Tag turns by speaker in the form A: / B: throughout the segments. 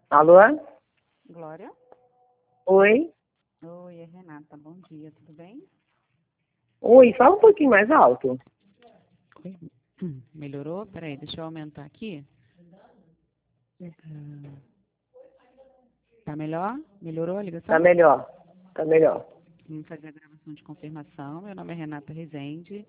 A: Alô?
B: Glória?
A: Oi?
B: Oi, é Renata. Bom dia, tudo bem?
A: Oi, fala um pouquinho mais alto.
B: Oi. Melhorou? Peraí, deixa eu aumentar aqui. Tá melhor? Melhorou a
A: Tá
B: ligação?
A: melhor. Tá melhor.
B: Vamos fazer a gravação de confirmação. Meu nome é Renata Rezende.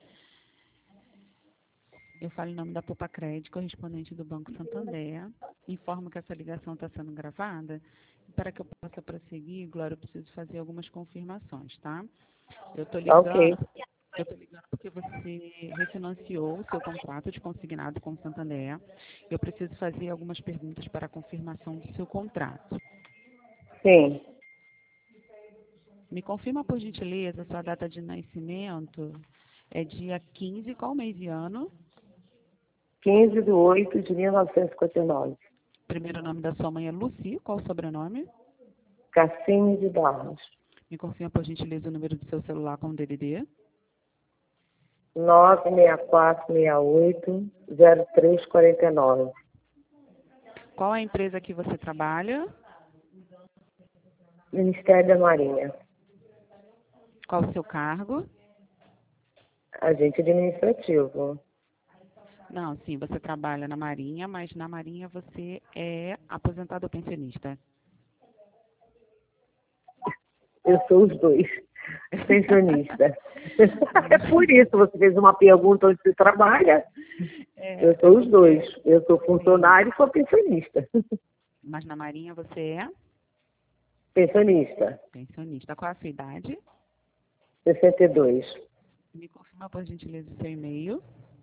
B: Eu falo em nome da Pupacred, correspondente do Banco Santander. Informo que essa ligação está sendo gravada. Para que eu possa prosseguir, Glória, eu preciso fazer algumas confirmações, tá? Eu estou
A: Tá ok.
B: ligando. Eu estou ligando porque você refinanciou o seu contrato de consignado com o Santander. Eu preciso fazer algumas perguntas para a confirmação do seu contrato.
A: Sim.
B: Me confirma, por gentileza, sua data de nascimento. É dia 15, qual mês e ano?
A: 15/8/1959.
B: Primeiro nome da sua mãe é Luci, qual o sobrenome?
A: Cassini de Barros.
B: Me confirma, por gentileza, o número do seu celular com o DDD.
A: 96468-0349.
B: Qual a empresa que você trabalha?
A: Ministério da Marinha.
B: Qual o seu cargo?
A: Agente administrativo.
B: Não, sim, você trabalha na Marinha, mas na Marinha você é aposentado ou pensionista?
A: Eu sou os dois. Pensionista. É por isso, você fez uma pergunta onde você trabalha. Eu sou os dois. Eu sou funcionário e sou pensionista.
B: Mas na Marinha você é
A: Pensionista.
B: pensionista. Qual a sua idade?
A: 62.
B: Me confirma, por gentileza, o seu e-mail.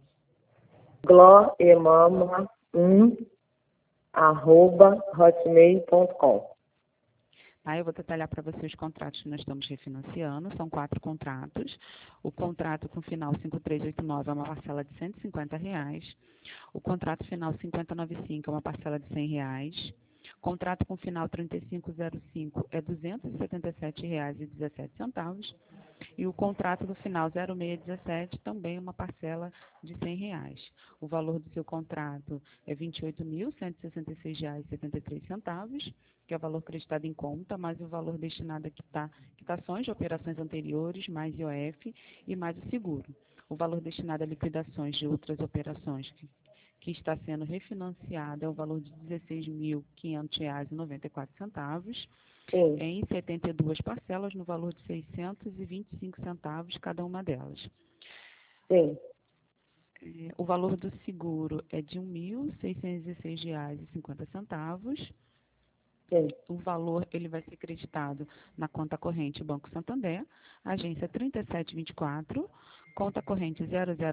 A: gloemama1@hotmail.com.
B: Tá, eu vou detalhar para você os contratos que nós estamos refinanciando. São 4 contratos. O contrato com final 5389 é uma parcela de R$ 150. O contrato final 5095 é uma parcela de R$ 100. Contrato com final 3505 é R$ 277,17. E o contrato do final 0617 também uma parcela de R$ 100. O valor do seu contrato é R$ 28.166,73, que é o valor creditado em conta, mais o valor destinado a quitações de operações anteriores, mais IOF e mais o seguro. O valor destinado a liquidações de outras operações que está sendo refinanciado é o valor de R$ 16.500,94,
A: Sim,
B: em 72 parcelas, no valor de R$ 625 cada uma delas.
A: sim,
B: O valor do seguro é de R$ 1.616,50.
A: sim.
B: O valor ele vai ser creditado na conta corrente Banco Santander, agência 3724, conta corrente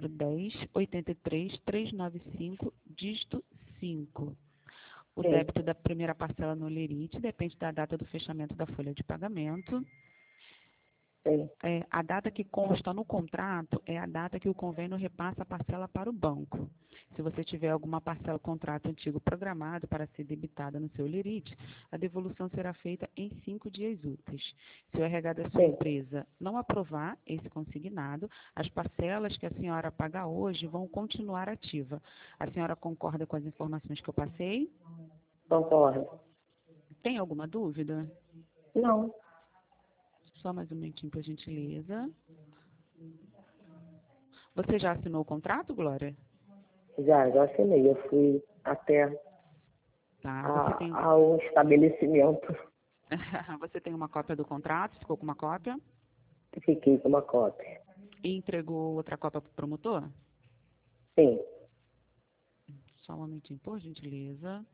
B: 0010-83-395, dígito 5. O
A: Sim,
B: débito da primeira parcela no Lerite depende da data do fechamento da folha de pagamento.
A: sim.
B: A data que consta no contrato é a data que o convênio repassa a parcela para o banco. Se você tiver alguma parcela contrato antigo programado para ser debitada no seu Lerite, a devolução será feita em 5 dias úteis. Se o RH da sua
A: Sim.
B: empresa não aprovar esse consignado, as parcelas que a senhora paga hoje vão continuar ativa. A senhora concorda com as informações que eu passei?
A: Concordo.
B: Tem alguma dúvida?
A: Não,
B: Só mais um minutinho, por gentileza. Você já assinou o contrato, Glória?
A: já assinei. Eu fui até
B: Tá. Você tem,
A: ao estabelecimento.
B: você tem uma cópia do contrato? Ficou com uma cópia?
A: Fiquei com uma cópia.
B: E entregou outra cópia para o promotor?
A: Sim,
B: Só um momentinho, por gentileza.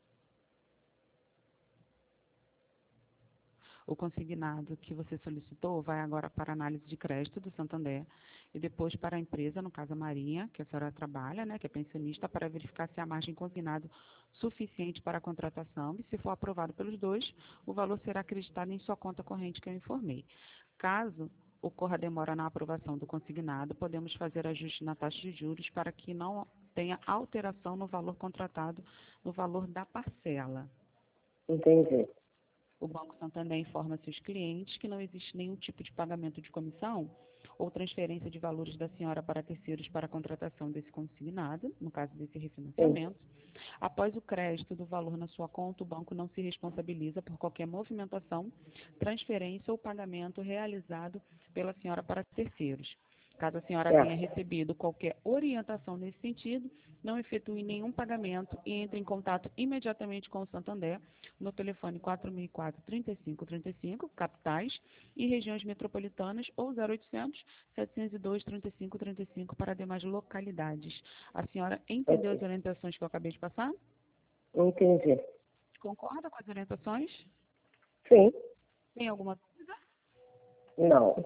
B: O consignado que você solicitou vai agora para análise de crédito do Santander e depois para a empresa, no caso a Marinha, que a senhora trabalha, né, que é pensionista, para verificar se a margem consignado suficiente para a contratação e, se for aprovado pelos dois, o valor será acreditado em sua conta corrente que eu informei. Caso ocorra demora na aprovação do consignado, podemos fazer ajuste na taxa de juros para que não tenha alteração no valor contratado, no valor da parcela.
A: entendi.
B: O Banco Santander informa seus clientes que não existe nenhum tipo de pagamento de comissão ou transferência de valores da senhora para terceiros para a contratação desse consignado, no caso desse
A: Sim,
B: refinanciamento. Após o crédito do valor na sua conta, o banco não se responsabiliza por qualquer movimentação, transferência ou pagamento realizado pela senhora para terceiros. Caso a senhora tenha recebido qualquer orientação nesse sentido, não efetue nenhum pagamento e entre em contato imediatamente com o Santander no telefone 4004-3535, capitais e regiões metropolitanas, ou 0800 702 3535 para demais localidades. A senhora entendeu as orientações que eu acabei de passar?
A: Entendi.
B: Concorda com as orientações?
A: Sim.
B: Tem alguma dúvida?
A: Não.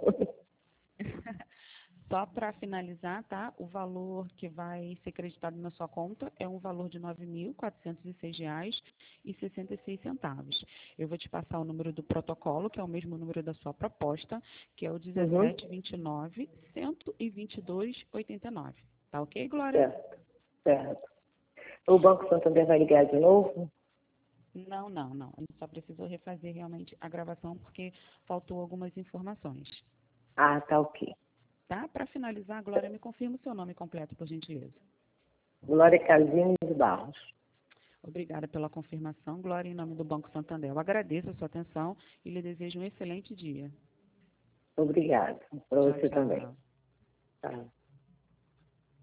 B: Só para finalizar, tá? O valor que vai ser creditado na sua conta é um valor de R$ 9.406,66. Eu vou te passar o número do protocolo, que é o mesmo número da sua proposta, que é o 1729-122-89. Tá ok, Glória?
A: Certo. O Banco Santander vai ligar de novo?
B: Não. A gente só precisou refazer realmente a gravação porque faltou algumas informações.
A: Ah, tá ok.
B: Tá? Para finalizar, Glória, me confirma o seu nome completo, por gentileza.
A: Glória Casini de Barros.
B: Obrigada pela confirmação, Glória, em nome do Banco Santander. Eu agradeço a sua atenção e lhe desejo um excelente dia.
A: Obrigada. Para você
B: Tchau.
A: também. Tá.